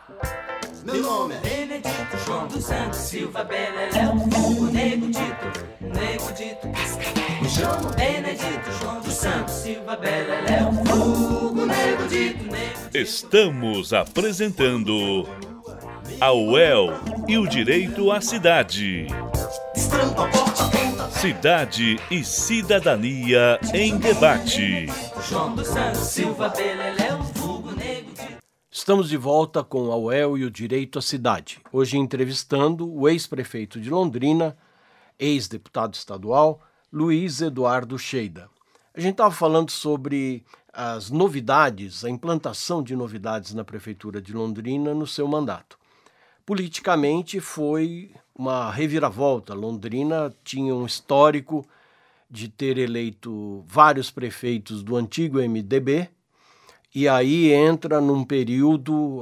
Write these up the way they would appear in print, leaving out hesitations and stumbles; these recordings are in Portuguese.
Meu nome é Benedito João dos Santos Silva Beleléu, o Nego Dito, me chamo Benedito João dos Santos Silva Beleléu, o Nego Dito. Estamos apresentando a UEL e o Direito à Cidade. Cidade e Cidadania em Debate. João dos Santos Silva Beleléu, vulgo Nego Dito. Estamos de volta com a UEL e o Direito à Cidade. Hoje entrevistando o ex-prefeito de Londrina, ex-deputado estadual, Luiz Eduardo Scheida. A gente estava falando sobre as novidades, a implantação de novidades na Prefeitura de Londrina no seu mandato. Politicamente foi uma reviravolta. Londrina tinha um histórico de ter eleito vários prefeitos do antigo MDB, e aí entra num período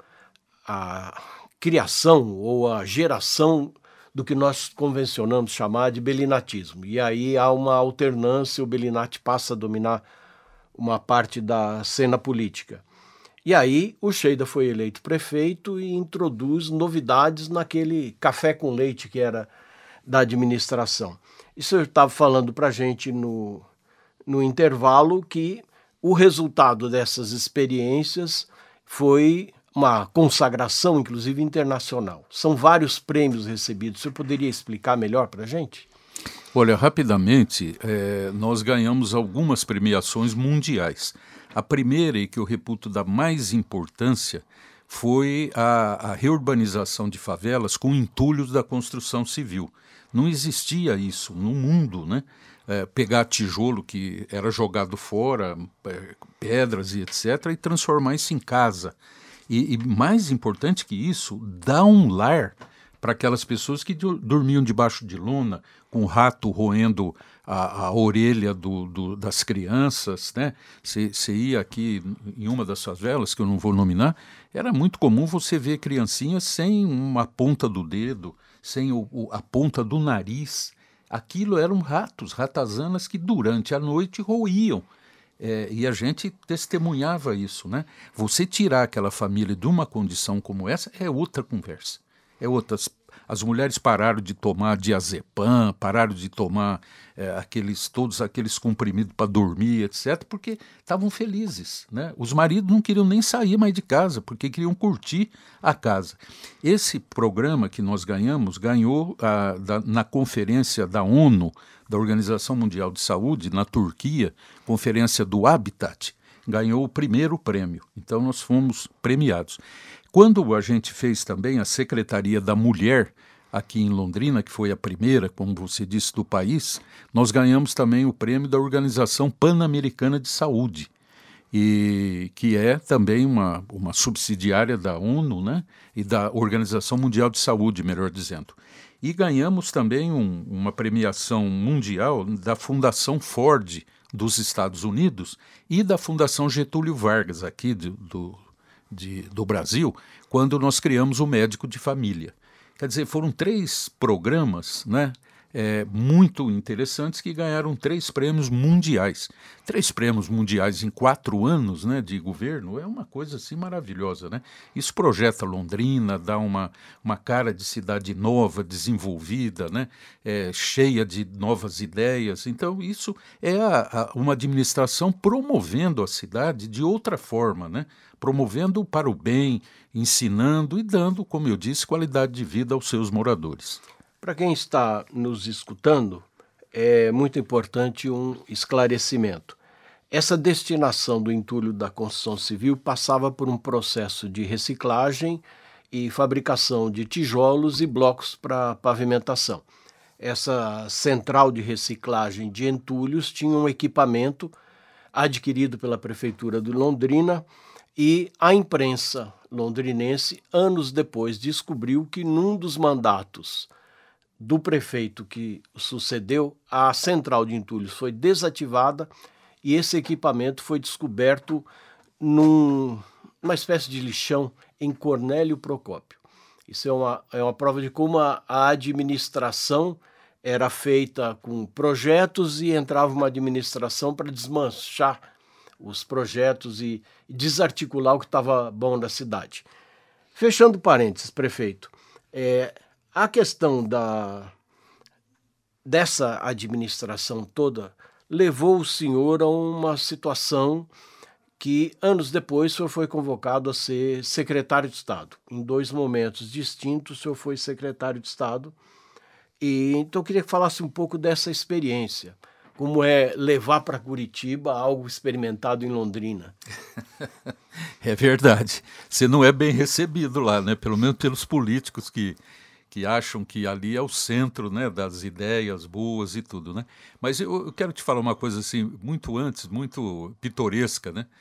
a criação ou a geração do que nós convencionamos chamar de belinatismo. E aí há uma alternância, o Belinati passa a dominar uma parte da cena política. E aí o Scheida foi eleito prefeito e introduz novidades naquele café com leite que era da administração. Isso eu estava falando para a gente no intervalo, que o resultado dessas experiências foi uma consagração, inclusive internacional. São vários prêmios recebidos. Você poderia explicar melhor para a gente? Olha, rapidamente, nós ganhamos algumas premiações mundiais. A primeira, e que eu reputo da mais importância, foi a reurbanização de favelas com entulhos da construção civil. Não existia isso no mundo, né? Pegar tijolo que era jogado fora, pedras e etc., e transformar isso em casa. E mais importante que isso, dar um lar para aquelas pessoas que dormiam debaixo de lona, com o rato roendo a orelha das crianças, né? Você ia aqui em uma das favelas, que eu não vou nominar, era muito comum você ver criancinhas sem uma ponta do dedo, sem a ponta do nariz. Aquilo eram ratos, ratazanas que durante a noite roíam. E a gente testemunhava isso, né? Você tirar aquela família de uma condição como essa é outra conversa. As mulheres pararam de tomar diazepam, pararam de tomar todos aqueles comprimidos para dormir, etc., porque estavam felizes, né? Os maridos não queriam nem sair mais de casa, porque queriam curtir a casa. Esse programa que nós ganhou na conferência da ONU, da Organização Mundial de Saúde, na Turquia, conferência do Habitat, ganhou o primeiro prêmio. Então nós fomos premiados. Quando a gente fez também a Secretaria da Mulher aqui em Londrina, que foi a primeira, como você disse, do país, nós ganhamos também o prêmio da Organização Pan-Americana de Saúde, e que é também uma subsidiária da ONU, né, e da Organização Mundial de Saúde, melhor dizendo. E ganhamos também uma premiação mundial da Fundação Ford dos Estados Unidos e da Fundação Getúlio Vargas, aqui do Brasil, quando nós criamos o Médico de Família. Quer dizer, foram 3 programas, né, muito interessantes, que ganharam 3 prêmios mundiais. 3 prêmios mundiais em 4 anos, né, de governo é uma coisa assim maravilhosa, né? Isso projeta Londrina, dá uma cara de cidade nova, desenvolvida, né, cheia de novas ideias. Então isso é uma administração promovendo a cidade de outra forma, né? Promovendo para o bem, ensinando e dando, como eu disse, qualidade de vida aos seus moradores. Para quem está nos escutando, é muito importante um esclarecimento. Essa destinação do entulho da construção civil passava por um processo de reciclagem e fabricação de tijolos e blocos para pavimentação. Essa central de reciclagem de entulhos tinha um equipamento adquirido pela Prefeitura de Londrina, e a imprensa londrinense, anos depois, descobriu que num dos mandatos do prefeito que sucedeu, a central de entulhos foi desativada e esse equipamento foi descoberto numa espécie de lixão em Cornélio Procópio. Isso é uma prova de como a administração era feita com projetos e entrava uma administração para desmanchar os projetos e desarticular o que estava bom da cidade. Fechando parênteses, prefeito, a questão dessa administração toda levou o senhor a uma situação que anos depois o senhor foi convocado a ser secretário de Estado. Em 2 momentos distintos o senhor foi secretário de Estado. E então eu queria que falasse um pouco dessa experiência. Como é levar para Curitiba algo experimentado em Londrina? É verdade. Você não é bem recebido lá, né? Pelo menos pelos políticos que acham que ali é o centro, né, das ideias boas e tudo, né? Mas eu quero te falar uma coisa assim, muito antes, muito pitoresca, né?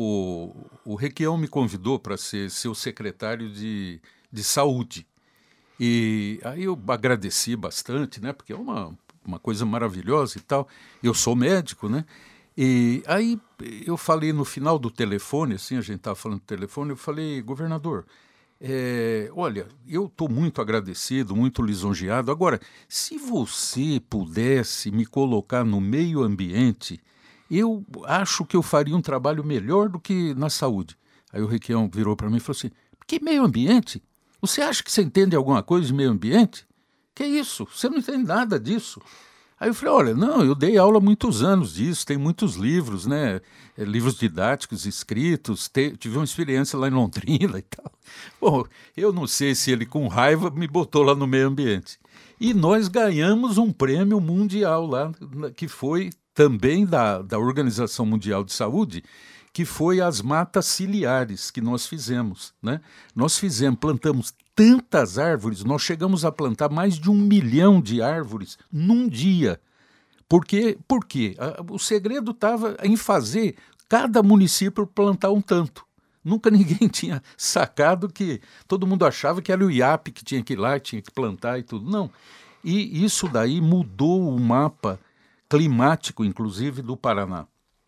O Requião me convidou para ser seu secretário de saúde. E aí eu agradeci bastante, né? Porque é uma coisa maravilhosa e tal. Eu sou médico, né? E aí eu falei no final do telefone, assim, a gente estava falando do telefone, eu falei, governador, olha, eu estou muito agradecido, muito lisonjeado. Agora, se você pudesse me colocar no meio ambiente, eu acho que eu faria um trabalho melhor do que na saúde. Aí o Requião virou para mim e falou assim, que meio ambiente? Você acha que você entende alguma coisa de meio ambiente? Que isso? Você não entende nada disso. Aí eu falei, olha, não, eu dei aula há muitos anos disso, tem muitos livros, né? Livros didáticos escritos, tive uma experiência lá em Londrina e tal. Bom, eu não sei se ele com raiva me botou lá no meio ambiente. E nós ganhamos um prêmio mundial lá, que foi também da Organização Mundial de Saúde, que foi as matas ciliares que nós fizemos, né? Plantamos tantas árvores, nós chegamos a plantar mais de 1 milhão de árvores num dia. Por quê? O segredo estava em fazer cada município plantar um tanto. Nunca ninguém tinha sacado que todo mundo achava que era o IAP que tinha que ir lá, tinha que plantar e tudo. Não. E isso daí mudou o mapa climático, inclusive, do Paraná.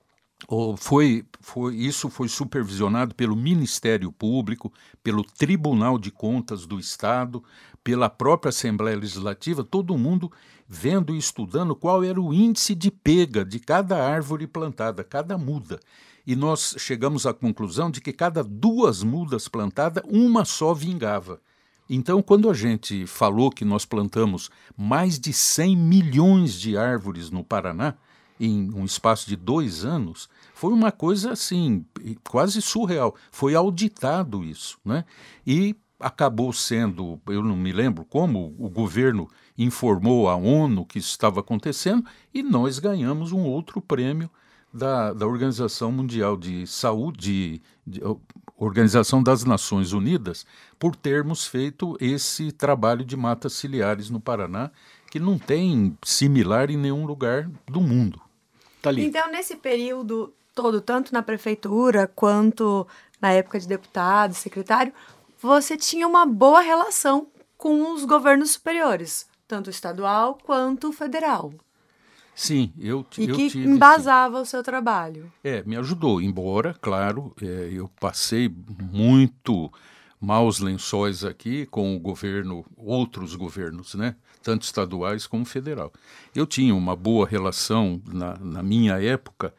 Isso foi supervisionado pelo Ministério Público, pelo Tribunal de Contas do Estado, pela própria Assembleia Legislativa, todo mundo vendo e estudando qual era o índice de pega de cada árvore plantada, cada muda. E nós chegamos à conclusão de que cada 2 mudas plantadas, uma só vingava. Então, quando a gente falou que nós plantamos mais de 100 milhões de árvores no Paraná, em um espaço de 2 anos, foi uma coisa assim, quase surreal. Foi auditado isso, né? E acabou sendo, eu não me lembro como, o governo informou a ONU que isso estava acontecendo e nós ganhamos um outro prêmio da Organização Mundial de Saúde, Organização das Nações Unidas, por termos feito esse trabalho de matas ciliares no Paraná, que não tem similar em nenhum lugar do mundo. Então, nesse período todo, tanto na prefeitura quanto na época de deputado, secretário, você tinha uma boa relação com os governos superiores, tanto estadual quanto federal. Sim, eu tive. E que embasava o seu trabalho. Me ajudou, embora, claro, eu passei muito maus lençóis aqui com o governo, outros governos, né? Tanto estaduais como federal. Eu tinha uma boa relação na minha época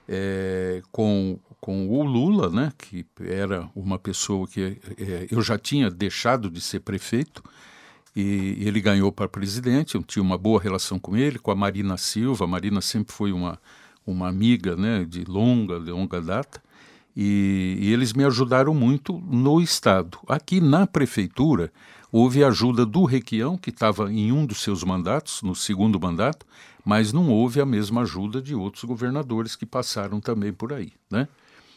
com o Lula, né? Que era uma pessoa que eu já tinha deixado de ser prefeito, e ele ganhou para presidente. Eu tinha uma boa relação com ele, com a Marina Silva. A Marina sempre foi uma amiga, né, de longa data, e eles me ajudaram muito no Estado. Aqui na prefeitura houve a ajuda do Requião, que estava em um dos seus mandatos, no 2º mandato, mas não houve a mesma ajuda de outros governadores que passaram também por aí, né?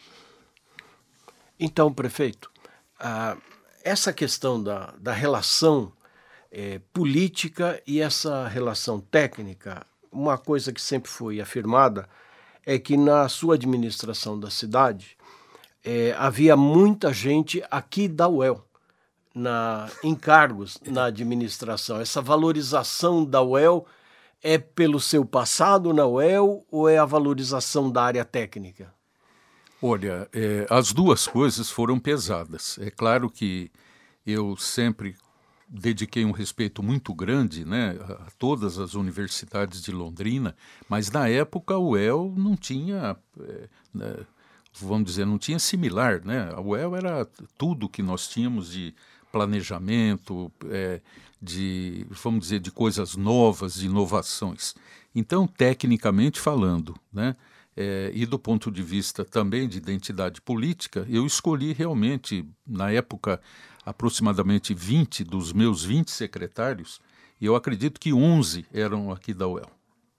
Então, prefeito, essa questão da relação política e essa relação técnica, uma coisa que sempre foi afirmada é que na sua administração da cidade havia muita gente aqui da UEL, em cargos na administração. Essa valorização da UEL é pelo seu passado na UEL ou é a valorização da área técnica? Olha, as duas coisas foram pesadas. É claro que eu sempre dediquei um respeito muito grande, né, a todas as universidades de Londrina, mas na época o UEL não tinha vamos dizer, não tinha similar, né? A UEL era tudo que nós tínhamos de planejamento, vamos dizer, de coisas novas, de inovações. Então, tecnicamente falando, né? E do ponto de vista também de identidade política, eu escolhi realmente, na época, aproximadamente 20 dos meus 20 secretários, e eu acredito que 11 eram aqui da UEL.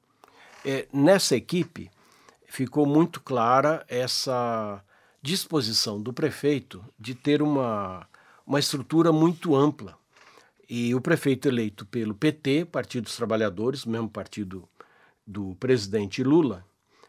Nessa equipe, ficou muito clara essa disposição do prefeito de ter uma estrutura muito ampla. E o prefeito eleito pelo PT, Partido dos Trabalhadores, mesmo partido do presidente Lula,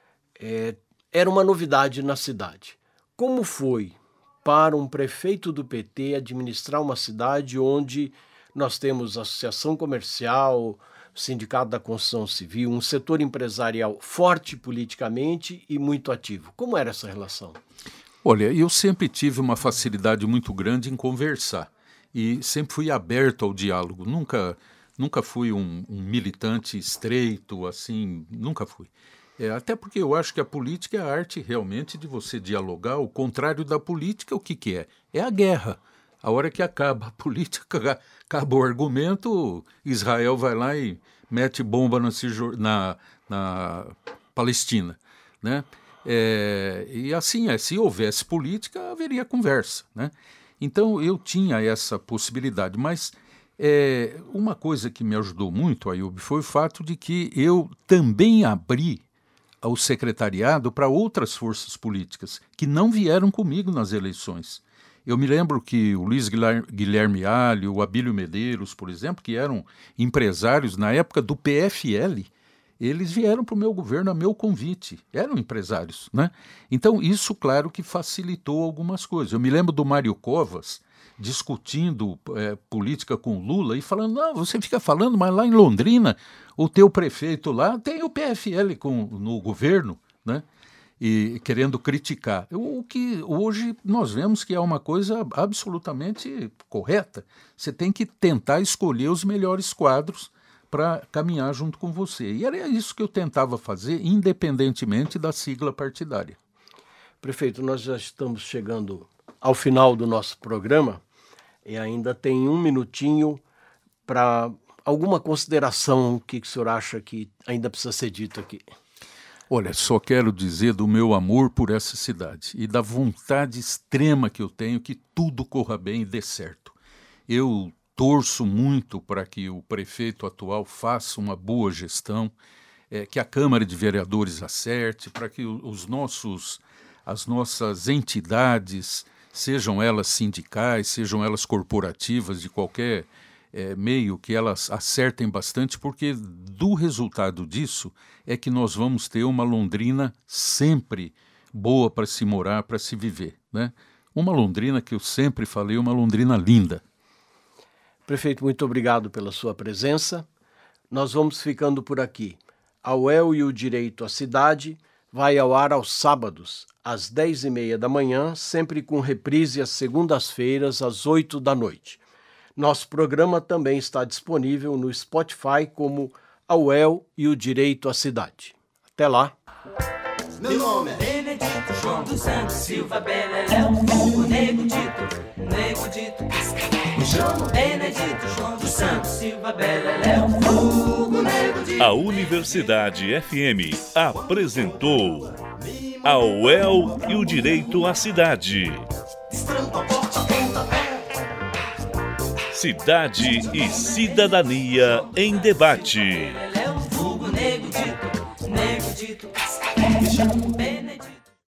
era uma novidade na cidade. Como foi para um prefeito do PT administrar uma cidade onde nós temos associação comercial, Sindicato da Construção Civil, um setor empresarial forte politicamente e muito ativo? Como era essa relação? Olha, eu sempre tive uma facilidade muito grande em conversar e sempre fui aberto ao diálogo. Nunca fui um militante estreito, assim, nunca fui. Até porque eu acho que a política é a arte realmente de você dialogar. O contrário da política, o que é? É a guerra. A hora que acaba a política, acaba o argumento, Israel vai lá e mete bomba na Palestina, né? E assim, se houvesse política, haveria conversa, né? Então eu tinha essa possibilidade, mas uma coisa que me ajudou muito, Ayub, foi o fato de que eu também abri o secretariado para outras forças políticas que não vieram comigo nas eleições. Eu me lembro que o Luiz Guilherme Alho, o Abílio Medeiros, por exemplo, que eram empresários na época do PFL, eles vieram para o meu governo a meu convite, eram empresários, né? Então isso, claro, que facilitou algumas coisas. Eu me lembro do Mário Covas discutindo política com Lula e falando, não, você fica falando, mas lá em Londrina, o teu prefeito lá tem o PFL no governo, né? E querendo criticar. O que hoje nós vemos que é uma coisa absolutamente correta. Você tem que tentar escolher os melhores quadros para caminhar junto com você. E era isso que eu tentava fazer, independentemente da sigla partidária. Prefeito, nós já estamos chegando ao final do nosso programa e ainda tem um minutinho para alguma consideração que o senhor acha que ainda precisa ser dito aqui. Olha, só quero dizer do meu amor por essa cidade e da vontade extrema que eu tenho que tudo corra bem e dê certo. Eu torço muito para que o prefeito atual faça uma boa gestão, que a Câmara de Vereadores acerte, para que as nossas entidades, sejam elas sindicais, sejam elas corporativas, de qualquer meio, que elas acertem bastante, porque do resultado disso é que nós vamos ter uma Londrina sempre boa para se morar, para se viver, né? Uma Londrina que eu sempre falei, uma Londrina linda. Prefeito, muito obrigado pela sua presença. Nós vamos ficando por aqui. A UEL e o Direito à Cidade vai ao ar aos sábados, às 10h30 da manhã, sempre com reprise às segundas-feiras, às 8 da noite. Nosso programa também está disponível no Spotify como a UEL e o Direito à Cidade. Até lá! Meu nome é Benedito João dos Santos Silva Beleléu, o Nego Dito, me chamo Benedito João dos Santos Silva Beleléu, o Nego Dito. A Universidade FM apresentou a UEL e o Direito à Cidade. Cidade e Cidadania em Debate. Nego Dito, me chamo Benedito.